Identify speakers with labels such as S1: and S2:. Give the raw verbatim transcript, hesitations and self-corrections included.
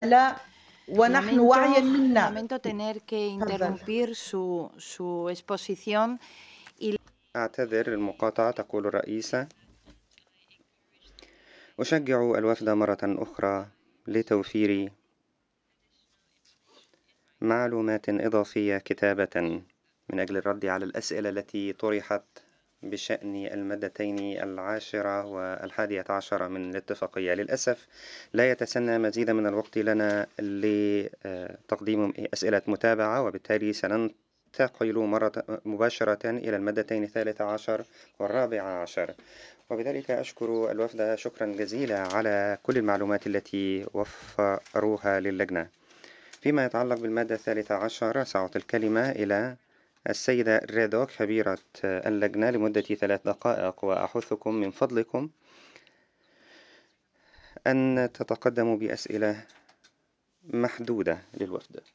S1: لا، ونحن وعيًا
S2: Lamento,
S1: منا.
S2: lamento tener que
S1: تفضل.
S2: interrumpir su, su exposición y
S3: أعتذر المقاطعة، تقول الرئيسة. أشجع الوفد مرة أخرى لتوفير معلومات إضافية كتابة من أجل الرد على الأسئلة التي طرحت بشأن المادتين العاشرة والحادية عشرة من الاتفاقية. للأسف لا يتسنى مزيد من الوقت لنا لتقديم أسئلة متابعة، وبالتالي سننتقل مرة مباشرة إلى المادتين الثالثة عشر والرابعة عشر. وبذلك أشكر الوفد شكرا جزيلا على كل المعلومات التي وفروها للجنة. فيما يتعلق بالمادة الثالثة عشر، سأعطي الكلمة إلى السيدة ريدوك خبيرة اللجنة لمدة ثلاث دقائق، وأحثكم من فضلكم أن تتقدموا بأسئلة محدودة للوفد.